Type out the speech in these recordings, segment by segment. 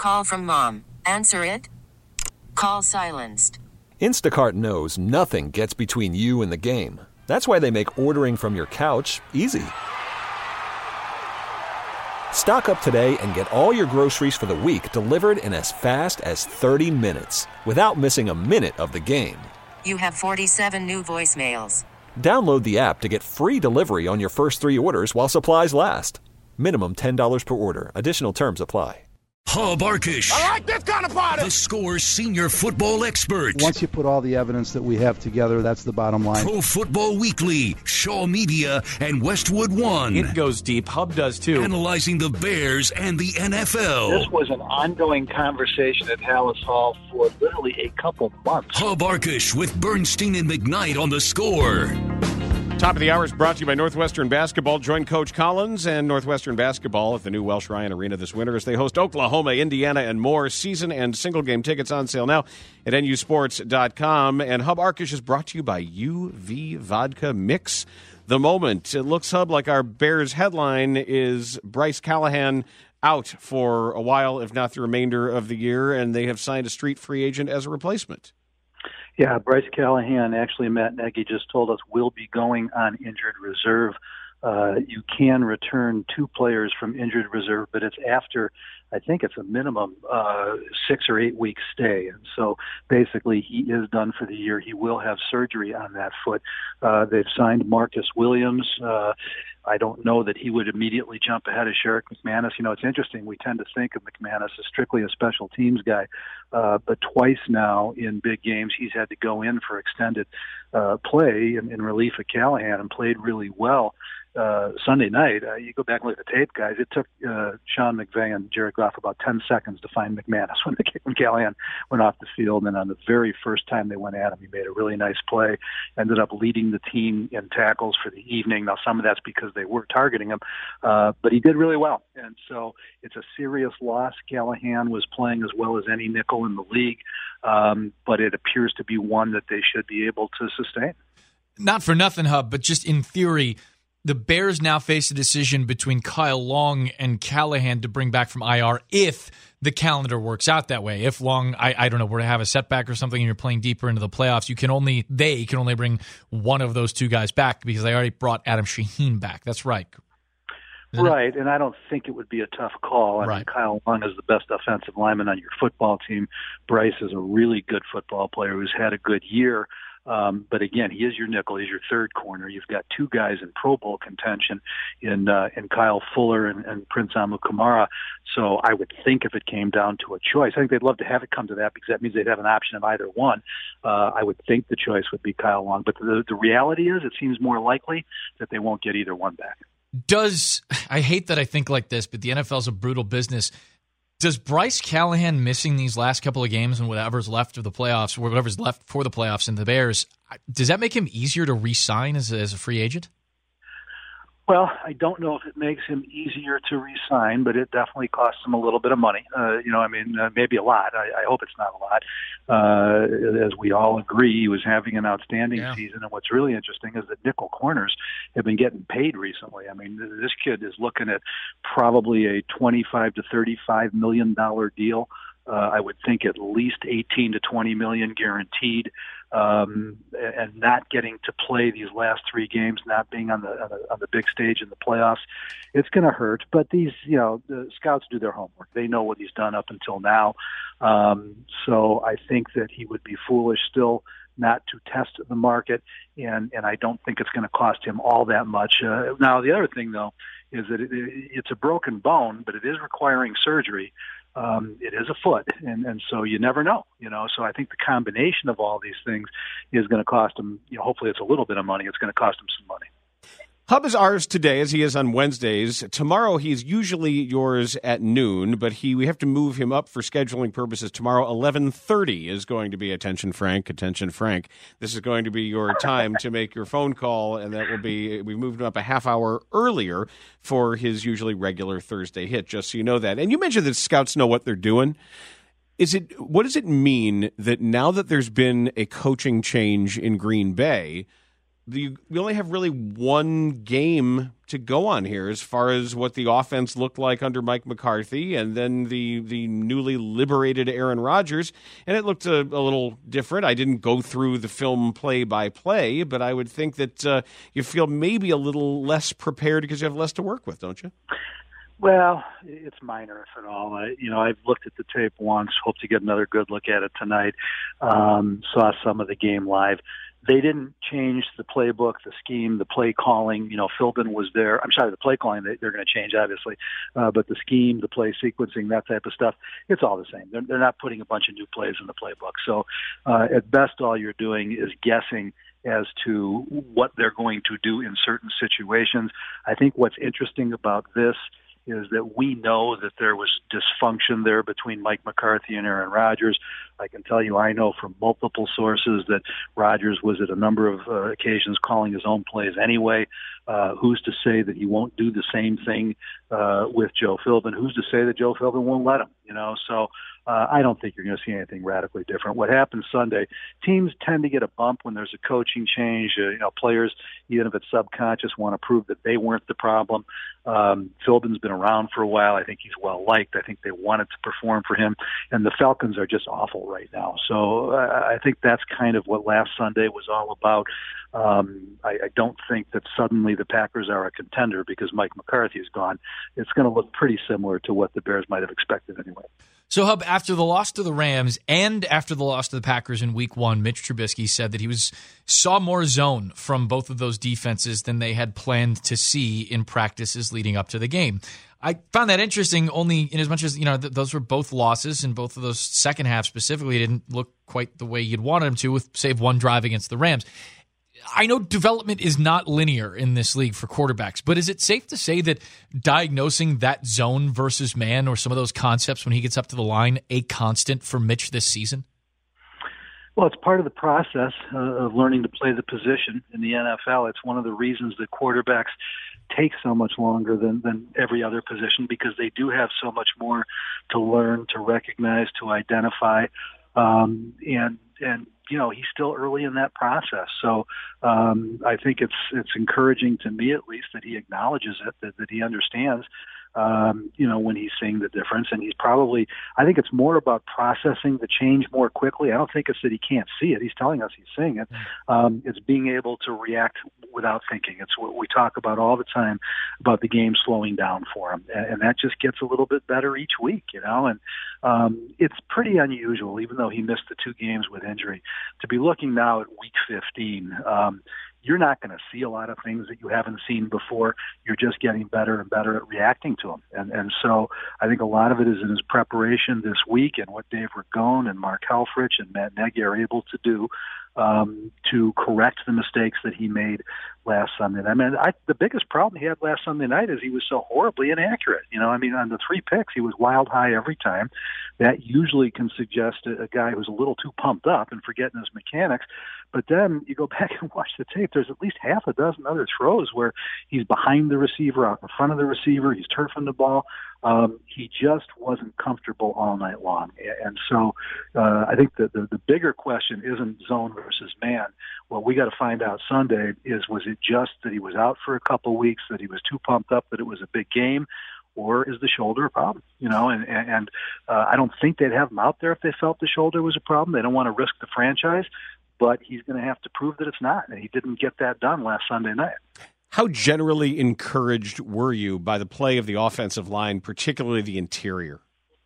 Call from mom. Answer it. Call silenced. Instacart knows nothing gets between you and the game. That's why they make ordering from your couch easy. Stock up today and get all your groceries for the week delivered in as fast as 30 minutes without missing a minute of the game. You have 47 new voicemails. Download the app to get free delivery on your first 3 orders while supplies last. Minimum $10 per order. Additional terms apply. Hub Arkush. I like this kind of party. The Score's senior football expert. Once you put all the evidence that we have together, that's the bottom line. Pro Football Weekly, Shaw Media, and Westwood One. It goes deep. Hub does too. Analyzing the Bears and the NFL. This was an ongoing conversation at Hallis Hall for literally a couple months. Hub Arkush with Bernstein and McKnight on The Score. Top of the hour is brought to you by Northwestern Basketball. Join Coach Collins and Northwestern Basketball at the new Welsh Ryan Arena this winter as they host Oklahoma, Indiana, and more. Season and single game tickets on sale now at nusports.com. And Hub Arkush is brought to you by UV Vodka Mix the Moment. It looks, Hub, like our Bears headline is Bryce Callahan out for a while, if not the remainder of the year, and they have signed a street free agent as a replacement. Yeah, Bryce Callahan, actually Matt Nagy just told us, will be going on injured reserve. You can return 2 players from injured reserve, but it's after, I think it's a minimum 6 or 8 week stay. And so basically he is done for the year. He will have surgery on that foot. They've signed Marcus Williams. I don't know that he would immediately jump ahead of Sherrick McManus. You know, it's interesting. We tend to think of McManus as strictly a special teams guy, but twice now in big games he's had to go in for extended play in relief of Callahan and played really well. Sunday night, you go back and look at the tape, guys. It took Sean McVay and Jared Goff about 10 seconds to find McManus when Callahan went off the field. And on the very first time they went at him, he made a really nice play, ended up leading the team in tackles for the evening. Now, some of that's because they were targeting him, but he did really well. And so it's a serious loss. Callahan was playing as well as any nickel in the league, but it appears to be one that they should be able to sustain. Not for nothing, Hub, but just in theory, the Bears now face a decision between Kyle Long and Callahan to bring back from IR if the calendar works out that way. If Long, I don't know, were to have a setback or something and you're playing deeper into the playoffs, they can only bring one of those 2 guys back because they already brought Adam Shaheen back. That's right. Right, and I don't think it would be a tough call. I mean, Kyle Long is the best offensive lineman on your football team. Bryce is a really good football player who's had a good year. But again, he is your nickel. He's your third corner. You've got 2 guys in Pro Bowl contention in Kyle Fuller and Prince Amukamara. So I would think if it came down to a choice, I think they'd love to have it come to that because that means they'd have an option of either one. I would think the choice would be Kyle Long. But the reality is it seems more likely that they won't get either one back. I hate that I think like this, but the NFL is a brutal business. Does Bryce Callahan missing these last couple of games and whatever's left of the playoffs, or whatever's left for the playoffs in the Bears, does that make him easier to re-sign as a free agent? Well, I don't know if it makes him easier to re-sign, but it definitely costs him a little bit of money. Maybe a lot. I hope it's not a lot. As we all agree, he was having an outstanding season. And what's really interesting is that nickel corners have been getting paid recently. I mean, this kid is looking at probably a $25 to $35 million deal. I would think at least 18 to 20 million guaranteed, and not getting to play these last 3 games, not being on the big stage in the playoffs, it's going to hurt. But the scouts do their homework; they know what he's done up until now. So I think that he would be foolish still not to test the market, and I don't think it's going to cost him all that much. Now, the other thing though is that it's a broken bone, but it is requiring surgery. It is a foot, and so you never know, So I think the combination of all these things is going to cost him, hopefully it's a little bit of money. It's going to cost him some money. Hub is ours today, as he is on Wednesdays. Tomorrow, he's usually yours at noon, but we have to move him up for scheduling purposes. Tomorrow, 11:30 is going to be attention, Frank. This is going to be your time to make your phone call, and that will be. We moved him up a half hour earlier for his usually regular Thursday hit. Just so you know that. And you mentioned that scouts know what they're doing. What does it mean that now that there's been a coaching change in Green Bay, we only have really one game to go on here as far as what the offense looked like under Mike McCarthy and then the newly liberated Aaron Rodgers, and it looked a little different. I didn't go through the film play by play, but I would think that you feel maybe a little less prepared because you have less to work with, don't you? Well, it's minor, if at all. I've looked at the tape once, hope to get another good look at it tonight. Saw some of the game live. They didn't change the playbook, the scheme, the play calling. Philbin was there. I'm sorry, the play calling they're going to change, obviously. But the scheme, the play sequencing, that type of stuff, it's all the same. They're not putting a bunch of new plays in the playbook. So at best, all you're doing is guessing as to what they're going to do in certain situations. I think what's interesting about this is that we know that there was dysfunction there between Mike McCarthy and Aaron Rodgers. I can tell you, I know from multiple sources that Rodgers was at a number of occasions calling his own plays anyway. Who's to say that he won't do the same thing with Joe Philbin? Who's to say that Joe Philbin won't let him? So I don't think you're going to see anything radically different. What happens Sunday, teams tend to get a bump when there's a coaching change. Players, even if it's subconscious, want to prove that they weren't the problem. Philbin's been around for a while. I think he's well liked. I think they wanted to perform for him, and the Falcons are just awful right now. So I think that's kind of what last Sunday was all about. I don't think that suddenly the Packers are a contender because Mike McCarthy is gone. It's going to look pretty similar to what the Bears might have expected anyway. So, Hub, after the loss to the Rams and after the loss to the Packers in Week 1, Mitch Trubisky said that he saw more zone from both of those defenses than they had planned to see in practices leading up to the game. I found that interesting only in as much as, those were both losses, and both of those second half specifically didn't look quite the way you'd wanted them to, with save one drive against the Rams. I know development is not linear in this league for quarterbacks, but is it safe to say that diagnosing that zone versus man or some of those concepts when he gets up to the line a constant for Mitch this season? Well, it's part of the process of learning to play the position in the NFL. It's one of the reasons that quarterbacks take so much longer than every other position, because they do have so much more to learn, to recognize, to identify, and he's still early in that process. So I think it's encouraging to me, at least, that he acknowledges it, that he understands, when he's seeing the difference. And he's probably, I think it's more about processing the change more quickly. I don't think it's that he can't see it. He's telling us he's seeing it. It's being able to react without thinking. It's what we talk about all the time about the game slowing down for him. And that just gets a little bit better each week, and it's pretty unusual, even though he missed the 2 games with injury, to be looking now at week 15. You're not going to see a lot of things that you haven't seen before. You're just getting better and better at reacting to them. And so I think a lot of it is in his preparation this week and what Dave Ragone and Mark Helfrich and Matt Nagy are able to do to correct the mistakes that he made last Sunday night. The biggest problem he had last Sunday night is he was so horribly inaccurate. On the 3 picks, he was wild high every time. That usually can suggest a guy who's a little too pumped up and forgetting his mechanics. But then you go back and watch the tape, there's at least half a dozen other throws where he's behind the receiver, out in front of the receiver, he's turfing the ball. He just wasn't comfortable all night long. And so I think that the bigger question isn't zone versus man. What we got to find out Sunday is, was it just that he was out for a couple of weeks, that he was too pumped up, that it was a big game, or is the shoulder a problem? And I don't think they'd have him out there if they felt the shoulder was a problem. They don't want to risk the franchise, but he's going to have to prove that it's not, and he didn't get that done last Sunday night. How generally encouraged were you by the play of the offensive line, particularly the interior?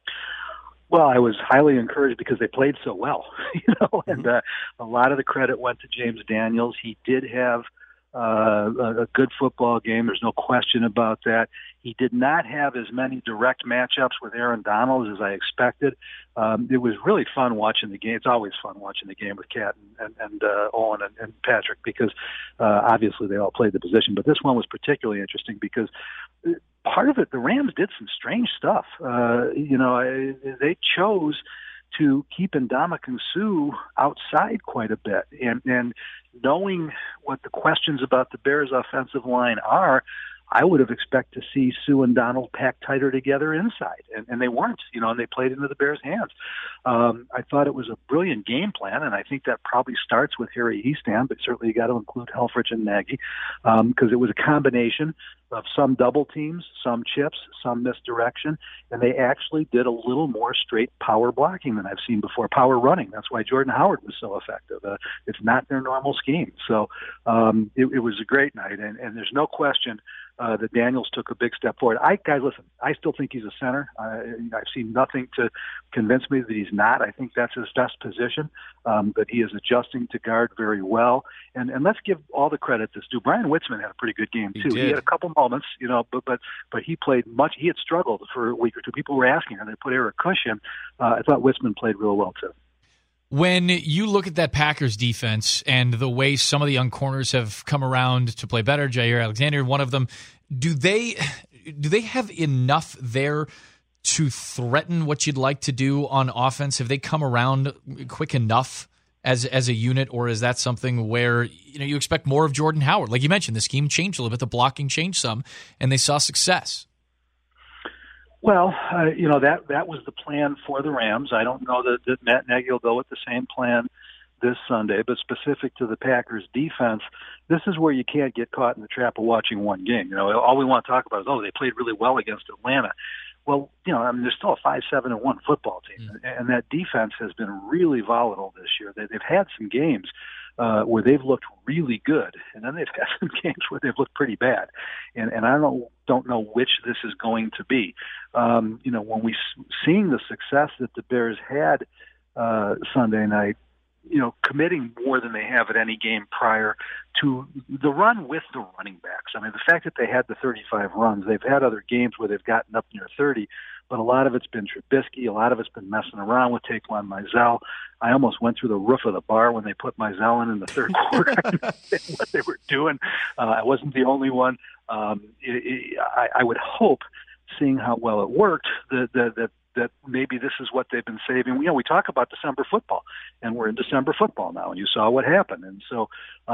Well, I was highly encouraged because they played so well, and a lot of the credit went to James Daniels. He did have a good football game. There's no question about that. He did not have as many direct matchups with Aaron Donald as I expected. It was really fun watching the game. It's always fun watching the game with Cat and Owen and Patrick, because obviously they all played the position. But this one was particularly interesting because part of it, the Rams did some strange stuff. They chose to keep Ndamukong Suh outside quite a bit. And knowing what the questions about the Bears' offensive line are, I would have expected to see Sue and Donald packed tighter together inside, and they weren't, and they played into the Bears' hands. I thought it was a brilliant game plan, and I think that probably starts with Harry Hiestand, but certainly you got to include Helfrich and Nagy, because it was a combination of some double teams, some chips, some misdirection, and they actually did a little more straight power blocking than I've seen before, power running. That's why Jordan Howard was so effective. It's not their normal scheme. So it was a great night, and there's no question that Daniels took a big step forward. Guys, listen, I still think he's a center. I've seen nothing to convince me that he's not. I think that's his best position, but he is adjusting to guard very well. And let's give all the credit that's due. Brian Witzman had a pretty good game, too. He had a couple moments, but he played much. He had struggled for a week or two. People were asking, and they put Eric Kush in. I thought Witzman played real well, too. When you look at that Packers defense and the way some of the young corners have come around to play better, Jair Alexander, one of them, do they have enough there to threaten what you'd like to do on offense? Have they come around quick enough as a unit, or is that something where you expect more of Jordan Howard? Like you mentioned, the scheme changed a little bit, the blocking changed some, and they saw success. Well, that was the plan for the Rams. I don't know that Matt Nagy will go with the same plan this Sunday, but specific to the Packers defense, this is where you can't get caught in the trap of watching one game. All we want to talk about is, they played really well against Atlanta. Well, they're still a 5-7-1 football team, and that defense has been really volatile this year. They've had some games where they've looked really good, and then they've had some games where they've looked pretty bad. And I don't know which this is going to be. When we seeing the success that the Bears had Sunday night, committing more than they have at any game prior to the run with the running backs. I mean, the fact that they had the 35 runs, they've had other games where they've gotten up near 30, but a lot of it's been Trubisky. A lot of it's been messing around with Taquan Mizell. I almost went through the roof of the bar when they put Mizell in the third quarter. I didn't understand what they were doing. I wasn't the only one. I would hope, seeing how well it worked, that maybe this is what they've been saving. We talk about December football, and we're in December football now, and you saw what happened. And so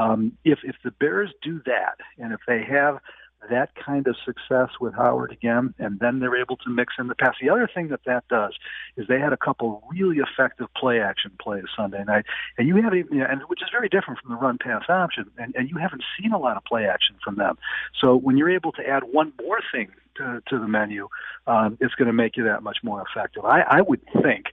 if the Bears do that, and if they have that kind of success with Howard again, and then they're able to mix in the pass. The other thing that does is they had a couple really effective play-action plays Sunday night, and you haven't, and which is very different from the run-pass option, and you haven't seen a lot of play-action from them. So when you're able to add one more thing to the menu, it's going to make you that much more effective. I would think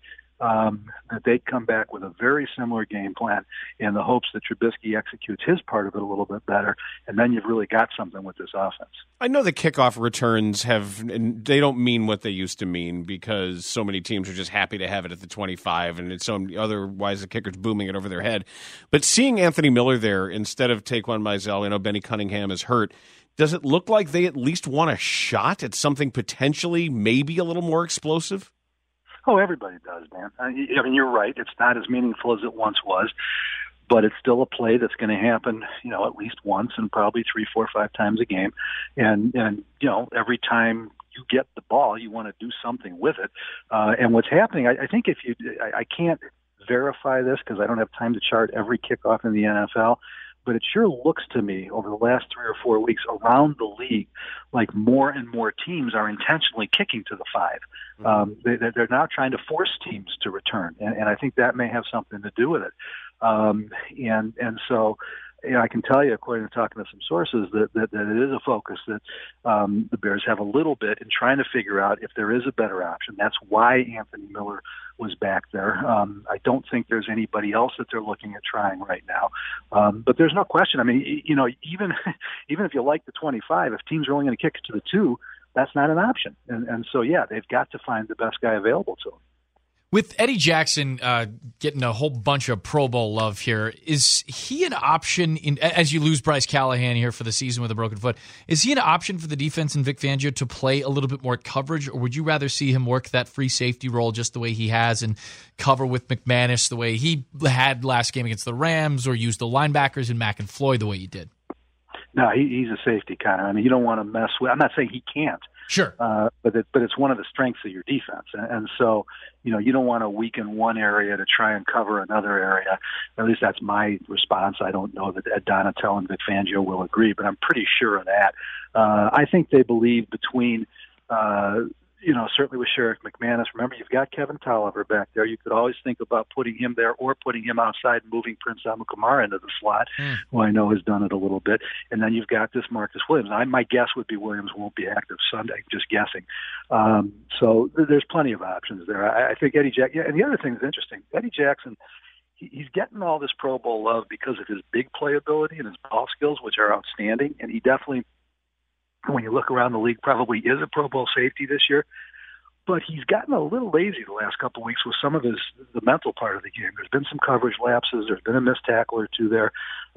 that they'd come back with a very similar game plan in the hopes that Trubisky executes his part of it a little bit better, and then you've really got something with this offense. I know the kickoff returns they don't mean what they used to mean, because so many teams are just happy to have it at the 25, and it's otherwise the kicker's booming it over their head. But seeing Anthony Miller there instead of Taquan Mizell, Benny Cunningham is hurt, does it look like they at least want a shot at something potentially maybe a little more explosive? Oh, everybody does, man. I mean, you're right. It's not as meaningful as it once was, but it's still a play that's going to happen, at least once and probably 3, 4, 5 times a game. And every time you get the ball, you want to do something with it. And what's happening, I think I can't verify this because I don't have time to chart every kickoff in the NFL, but it sure looks to me over the last 3 or 4 weeks around the league like more and more teams are intentionally kicking to the 5. They're now trying to force teams to return, and I think that may have something to do with it. And so I can tell you, according to talking to some sources, that it is a focus that the Bears have a little bit in trying to figure out if there is a better option. That's why Anthony Miller was back there. I don't think there's anybody else that they're looking at trying right now. But there's no question. I mean, even if you like the 25, if teams are only going to kick it to the 2, that's not an option. And so, yeah, they've got to find the best guy available to them. With Eddie Jackson getting a whole bunch of Pro Bowl love here, is he an option as you lose Bryce Callahan here for the season with a broken foot? Is he an option for the defense and Vic Fangio to play a little bit more coverage, or would you rather see him work that free safety role just the way he has and cover with McManus the way he had last game against the Rams, or use the linebackers and Mack and Floyd the way he did? No, he's a safety, Connor. I mean, you don't want to mess with – I'm not saying he can't. Sure. But it's one of the strengths of your defense. And so, you don't want to weaken one area to try and cover another area. At least that's my response. I don't know that Ed Donatell and Vic Fangio will agree, but I'm pretty sure of that. I think they believe between, certainly with Sherrick McManus. Remember, you've got Kevin Tolliver back there. You could always think about putting him there or putting him outside and moving Prince Amukamara into the slot, who I know has done it a little bit. And then you've got this Marcus Williams. My guess would be Williams won't be active Sunday, just guessing. So there's plenty of options there. I think Eddie Jackson, and the other thing that's interesting, Eddie Jackson, he's getting all this Pro Bowl love because of his big playability and his ball skills, which are outstanding. And he definitely, when you look around the league, probably is a Pro Bowl safety this year. But he's gotten a little lazy the last couple of weeks with some of the mental part of the game. There's been some coverage lapses. There's been a missed tackle or two there.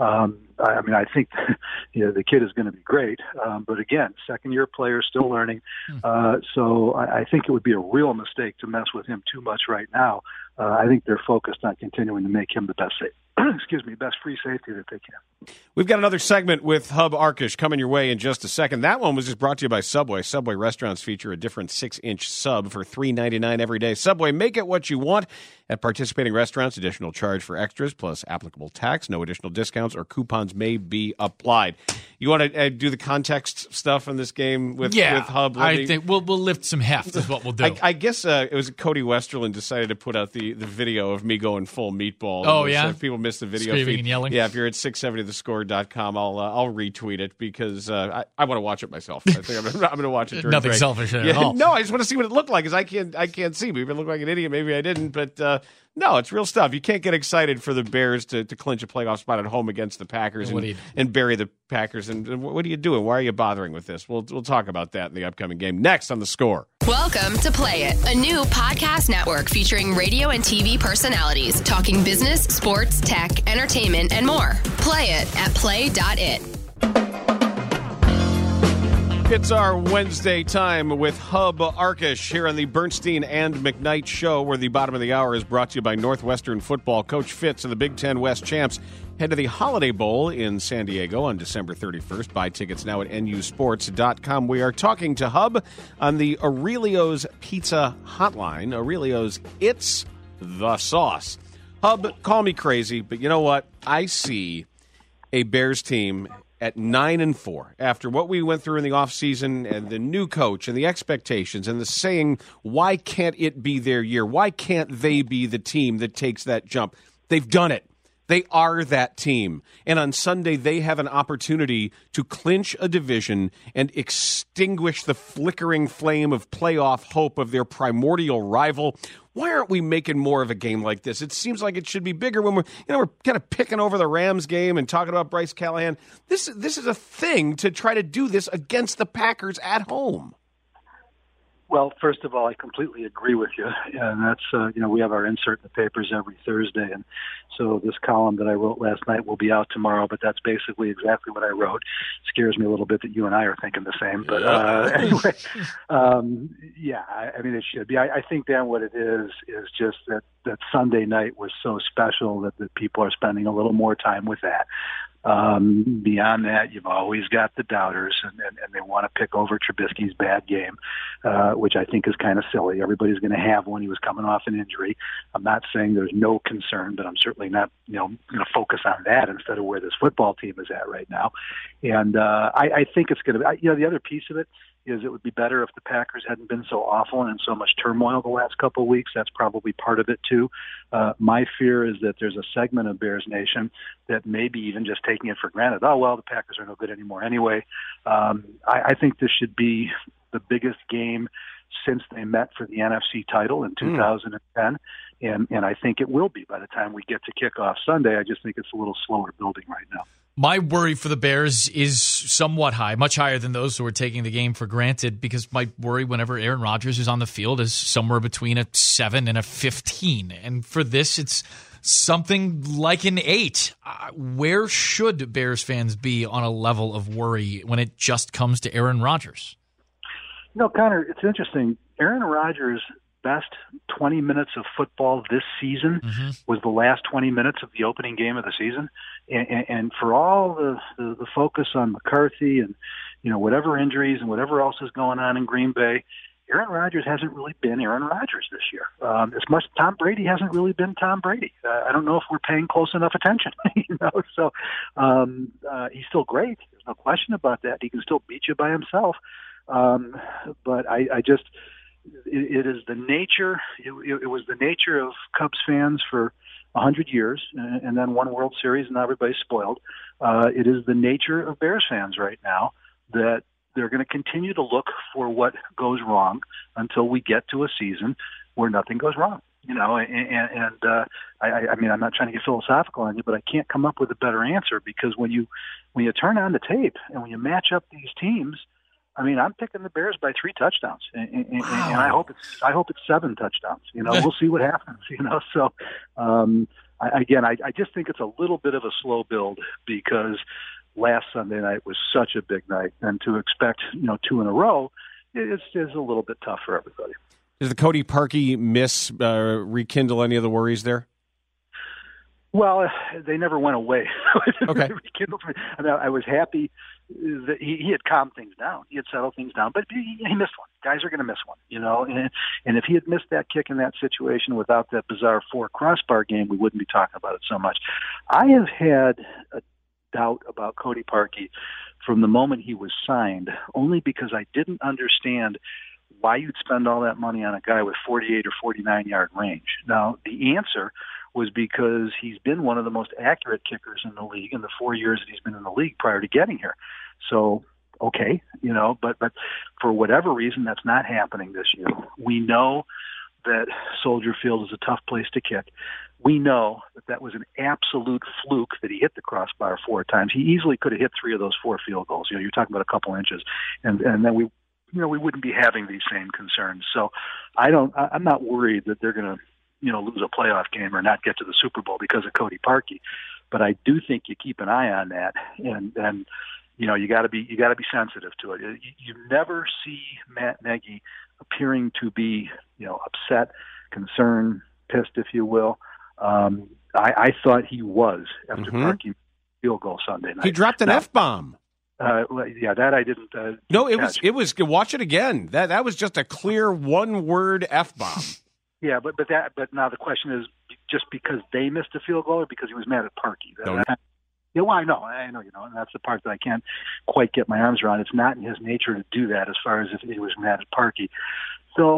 I think the kid is going to be great. But again, second-year player, still learning. So I think it would be a real mistake to mess with him too much right now. I think they're focused on continuing to make him the best best free safety that they can. We've got another segment with Hub Arkush coming your way in just a second. That one was just brought to you by Subway. Subway restaurants feature a different 6-inch sub for $3.99 every day. Subway, make it what you want. At participating restaurants, additional charge for extras plus applicable tax. No additional discounts or coupons may be applied. You want to do the context stuff in this game with Hub? I think we'll lift some heft is what we'll do. I guess it was Cody Westerland decided to put out the video of me going full meatball. Oh, yeah? If people missed the video Screaming feed. and yelling? Yeah, if you're at 670thescore.com, I'll retweet it because I want to watch it myself. I think I'm going to watch it during Nothing break. selfish at all. No, I just want to see what it looked like because I can't see. Maybe I look like an idiot. Maybe I didn't. But no, it's real stuff. You can't get excited for the Bears to clinch a playoff spot at home against the Packers and bury the Packers. And what are you doing? Why are you bothering with this? We'll talk about that in the upcoming game. Next on The Score. Welcome to Play It, a new podcast network featuring radio and TV personalities talking business, sports, tech, entertainment, and more. Play it at play.it. It's our Wednesday time with Hub Arkush here on the Bernstein and McKnight Show, where the bottom of the hour is brought to you by Northwestern Football. Coach Fitz and the Big Ten West champs head to the Holiday Bowl in San Diego on December 31st. Buy tickets now at nusports.com. We are talking to Hub on the Aurelio's Pizza Hotline. Aurelio's, it's the sauce. Hub, call me crazy, but you know what? I see a Bears team at 9-4 after what we went through in the offseason and the new coach and the expectations and the saying, why can't it be their year? Why can't they be the team that takes that jump? They've done it. They are that team. And on Sunday, they have an opportunity to clinch a division and extinguish the flickering flame of playoff hope of their primordial rival. Why aren't we making more of a game like this? It seems like it should be bigger when we're kind of picking over the Rams game and talking about Bryce Callahan. This is a thing to try to do this against the Packers at home. Well, first of all, I completely agree with you, and that's we have our insert in the papers every Thursday, and so this column that I wrote last night will be out tomorrow. But that's basically exactly what I wrote. Scares me a little bit that you and I are thinking the same, but anyway, I mean it should be. I think, Dan, what it is just that Sunday night was so special that the people are spending a little more time with that. Beyond that, you've always got the doubters, and they want to pick over Trubisky's bad game, which I think is kind of silly. Everybody's going to have one. He was coming off an injury. I'm not saying there's no concern, but I'm certainly not, going to focus on that instead of where this football team is at right now. And I think it's going to be, the other piece of it is it would be better if the Packers hadn't been so awful and in so much turmoil the last couple of weeks. That's probably part of it, too. My fear is that there's a segment of Bears Nation that maybe even just taking it for granted. Oh, well, the Packers are no good anymore anyway. I think this should be the biggest game since they met for the NFC title in 2010. And I think it will be by the time we get to kickoff Sunday. I just think it's a little slower building right now. My worry for the Bears is somewhat high, much higher than those who are taking the game for granted, because my worry whenever Aaron Rodgers is on the field is somewhere between a 7 and a 15. And for this, it's something like an 8. Where should Bears fans be on a level of worry when it just comes to Aaron Rodgers? Connor, it's interesting. Aaron Rodgers' best 20 minutes of football this season was the last 20 minutes of the opening game of the season. And for all the focus on McCarthy and, whatever injuries and whatever else is going on in Green Bay, Aaron Rodgers hasn't really been Aaron Rodgers this year. As much Tom Brady hasn't really been Tom Brady. I don't know if we're paying close enough attention, So he's still great. There's no question about that. He can still beat you by himself. But I just, it is the nature. It was the nature of Cubs fans for 100 years, and then one World Series, and now everybody's spoiled. It is the nature of Bears fans right now that they're going to continue to look for what goes wrong until we get to a season where nothing goes wrong. I mean, I'm not trying to get philosophical on you, but I can't come up with a better answer, because when you turn on the tape and when you match up these teams, I mean, I'm picking the Bears by 3 touchdowns, and I hope it's 7 touchdowns. We'll see what happens. So I just think it's a little bit of a slow build, because last Sunday night was such a big night, and to expect 2 in a row is a little bit tough for everybody. Does the Cody Parkey miss rekindle any of the worries there? Well, they never went away. Okay. I mean, I was happy that he had calmed things down. He had settled things down, but he missed one. Guys are going to miss one, and if he had missed that kick in that situation without that bizarre 4 crossbar game, we wouldn't be talking about it so much. I have had a doubt about Cody Parkey from the moment he was signed, only because I didn't understand why you'd spend all that money on a guy with 48 or 49-yard range. Now, the answer was because he's been one of the most accurate kickers in the league in the 4 years that he's been in the league prior to getting here. So, okay, but for whatever reason, that's not happening this year. We know that Soldier Field is a tough place to kick. We know that was an absolute fluke that he hit the crossbar 4 times. He easily could have hit 3 of those 4 field goals. You're talking about a couple inches, and then we wouldn't be having these same concerns. So I'm not worried that they're going to lose a playoff game or not get to the Super Bowl because of Cody Parkey. But I do think you keep an eye on that, and you got to be sensitive to it. You never see Matt Nagy appearing to be upset, concerned, pissed, if you will. I thought he was after Parkey field goal Sunday night. He dropped an F-bomb. That I didn't. No, it was. Watch it again. That was just a clear one-word F-bomb. Yeah, but now the question is, just because they missed a field goal, or because he was mad at Parkey? Yeah, well, I know, and that's the part that I can't quite get my arms around. It's not in his nature to do that, as far as if he was mad at Parkey. So,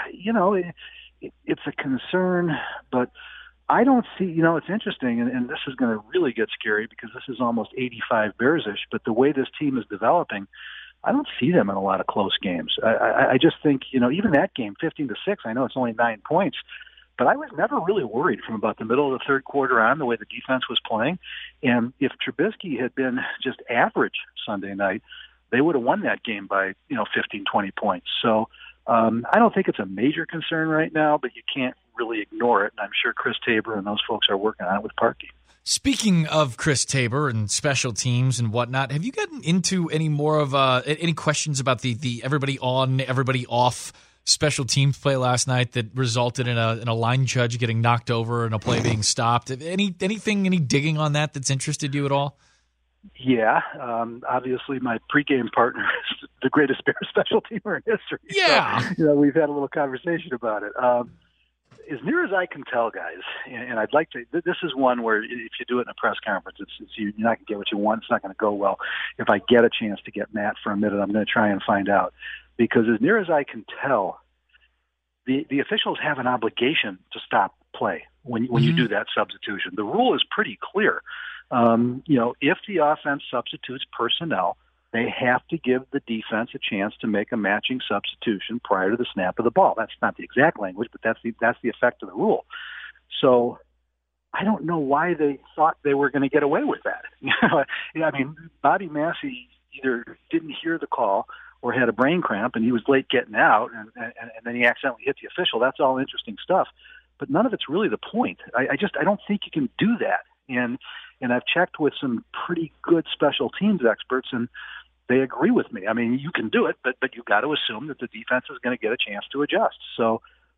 it's a concern, but I don't see, it's interesting, and this is going to really get scary because this is almost 85 Bears-ish, but the way this team is developing, I don't see them in a lot of close games. I just think, even that game, 15-6, I know it's only 9 points, but I was never really worried from about the middle of the third quarter on, the way the defense was playing. And if Trubisky had been just average Sunday night, they would have won that game by, 15, 20 points. So I don't think it's a major concern right now, but you can't really ignore it. And I'm sure Chris Tabor and those folks are working on it with Parkey. Speaking of Chris Tabor and special teams and whatnot, have you gotten into any more of any questions about the everybody on, everybody off special teams play last night that resulted in a line judge getting knocked over and a play being stopped? Any digging on that that's interested you at all? Yeah, obviously my pregame partner is the greatest Bears special teamer in history. Yeah, so, we've had a little conversation about it. As near as I can tell, guys, and I'd like to, this is one where if you do it in a press conference, you're not going to get what you want. It's not going to go well. If I get a chance to get Matt for a minute, I'm going to try and find out. Because as near as I can tell, the officials have an obligation to stop play when you do that substitution. The rule is pretty clear. If the offense substitutes personnel, they have to give the defense a chance to make a matching substitution prior to the snap of the ball. That's not the exact language, but that's the effect of the rule. So I don't know why they thought they were going to get away with that. I mean, Bobby Massey either didn't hear the call or had a brain cramp, and he was late getting out, and then he accidentally hit the official. That's all interesting stuff, but none of it's really the point. I don't think you can do that. And I've checked with some pretty good special teams experts, and they agree with me. I mean, you can do it, but you got to assume that the defense is going to get a chance to adjust. So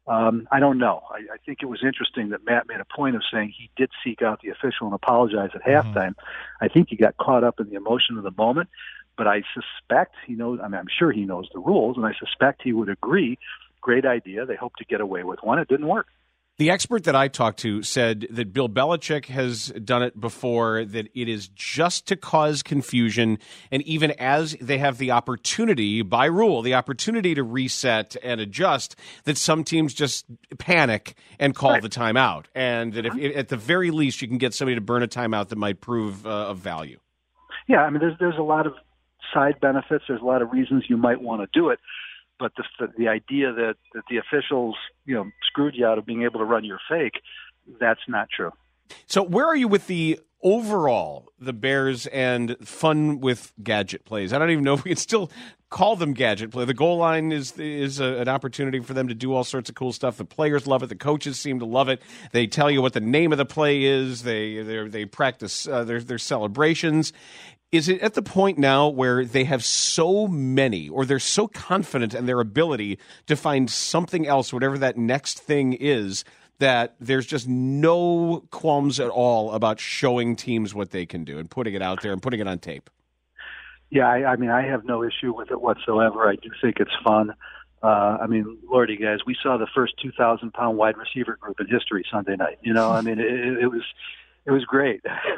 I don't know. I think it was interesting that Matt made a point of saying he did seek out the official and apologize at halftime. I think he got caught up in the emotion of the moment, but I suspect he knows, I'm sure he knows the rules, and I suspect he would agree. Great idea. They hope to get away with one. It didn't work. The expert that I talked to said that Bill Belichick has done it before, that it is just to cause confusion, and even as they have the opportunity, by rule, the opportunity to reset and adjust, that some teams just panic and call the timeout, and that if at the very least you can get somebody to burn a timeout that might prove of value. Yeah, I mean, there's a lot of side benefits. There's a lot of reasons you might want to do it. But the idea that the officials, screwed you out of being able to run your fake, that's not true. So where are you with the Bears and fun with gadget plays? I don't even know if we can still call them gadget play. The goal line is an opportunity for them to do all sorts of cool stuff. The players love it. The coaches seem to love it. They tell you what the name of the play is. They practice their celebrations. Is it at the point now where they have so many, or they're so confident in their ability to find something else, whatever that next thing is, that there's just no qualms at all about showing teams what they can do and putting it out there and putting it on tape? Yeah, I mean, I have no issue with it whatsoever. I do think it's fun. Lordy, guys, we saw the first 2,000-pound wide receiver group in history Sunday night. It was great,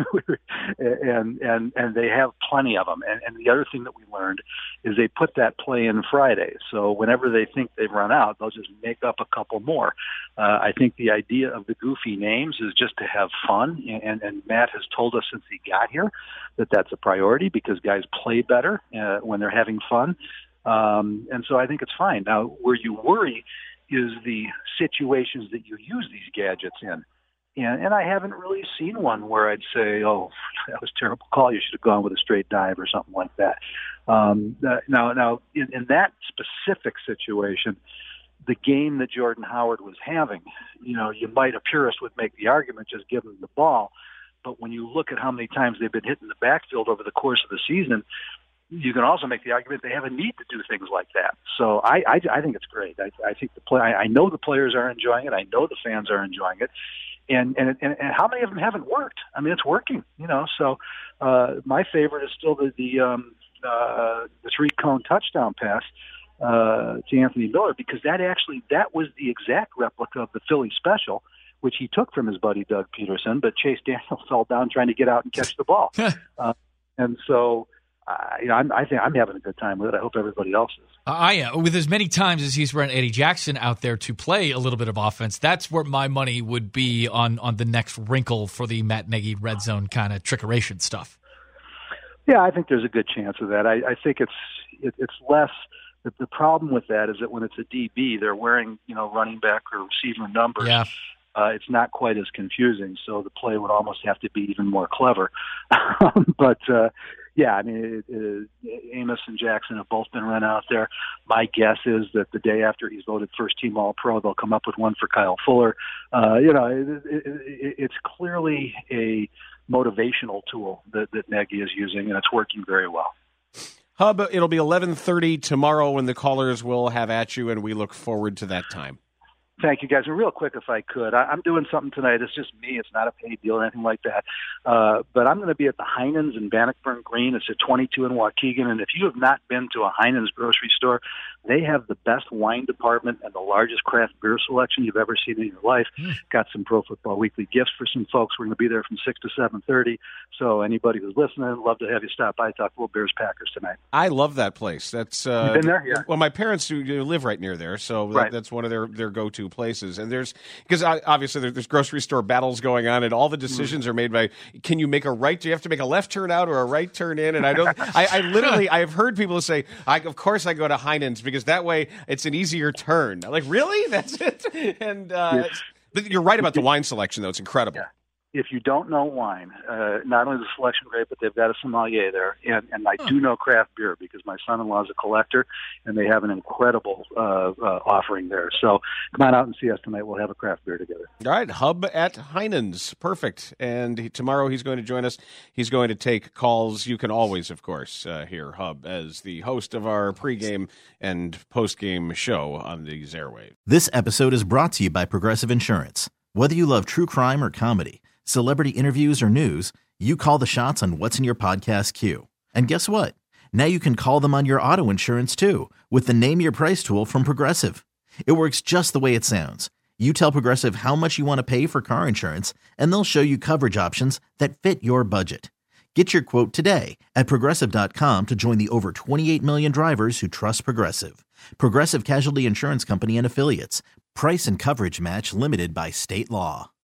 and they have plenty of them. And the other thing that we learned is they put that play in Friday. So whenever they think they've run out, they'll just make up a couple more. I think the idea of the goofy names is just to have fun, and Matt has told us since he got here that that's a priority because guys play better when they're having fun. And so I think it's fine. Now, where you worry is the situations that you use these gadgets in. And I haven't really seen one where I'd say, oh, that was a terrible call. You should have gone with a straight dive or something like that. Now, in that specific situation, the game that Jordan Howard was having, you might, a purist would make the argument, just give him the ball. But when you look at how many times they've been hit in the backfield over the course of the season, you can also make the argument they have a need to do things like that. So I think it's great. I think I know the players are enjoying it. I know the fans are enjoying it. And how many of them haven't worked? I mean, it's working, So my favorite is still the 3-cone touchdown pass to Anthony Miller, because that was the exact replica of the Philly special, which he took from his buddy Doug Peterson, but Chase Daniel fell down trying to get out and catch the ball. And so I think I'm having a good time with it. I hope everybody else is. I am. With as many times as he's run Eddie Jackson out there to play a little bit of offense, that's where my money would be on the next wrinkle for the Matt Nagy red zone kind of trickeration stuff. Yeah, I think there's a good chance of that. I think it's less. The problem with that is that when it's a DB, they're wearing running back or receiver numbers. Yeah. It's not quite as confusing, so the play would almost have to be even more clever. But yeah, I mean, Amos and Jackson have both been run out there. My guess is that the day after he's voted first-team All-Pro, they'll come up with one for Kyle Fuller. It's clearly a motivational tool that Nagy is using, and it's working very well. Hub, it'll be 11:30 tomorrow when the callers will have at you, and we look forward to that time. Thank you, guys. And real quick, if I could, I'm doing something tonight. It's just me. It's not a paid deal or anything like that. But I'm going to be at the Heinen's in Bannockburn Green. It's at 22 in Waukegan. And if you have not been to a Heinen's grocery store, they have the best wine department and the largest craft beer selection you've ever seen in your life. Got some Pro Football Weekly gifts for some folks. We're going to be there from 6 to 7:30. So anybody who's listening, I'd love to have you stop by, talk a little Bears Packers tonight. I love that place. That's You've been there? Yeah. Well, my parents do live right near there, so right. That's one of their go-to places. And because obviously there's grocery store battles going on, and all the decisions are made by, can you make a right? Do you have to make a left turn out or a right turn in? And I don't. I literally I've heard people say, of course I go to Heinen's because that way it's an easier turn. I'm like, really? That's it? And but you're right about the wine selection, though. It's incredible. if you don't know wine, not only is the selection great, but they've got a sommelier there. And I do know craft beer because my son-in-law is a collector, and they have an incredible offering there. So come on out and see us tonight. We'll have a craft beer together. All right, Hub at Heinen's. Perfect. And tomorrow he's going to join us. He's going to take calls. You can always, of course, hear Hub as the host of our pregame and postgame show on these airwaves. This episode is brought to you by Progressive Insurance. Whether you love true crime or comedy, celebrity interviews or news, you call the shots on what's in your podcast queue. And guess what? Now you can call them on your auto insurance too with the Name Your Price tool from Progressive. It works just the way it sounds. You tell Progressive how much you want to pay for car insurance, and they'll show you coverage options that fit your budget. Get your quote today at Progressive.com to join the over 28 million drivers who trust Progressive. Progressive Casualty Insurance Company and Affiliates. Price and coverage match limited by state law.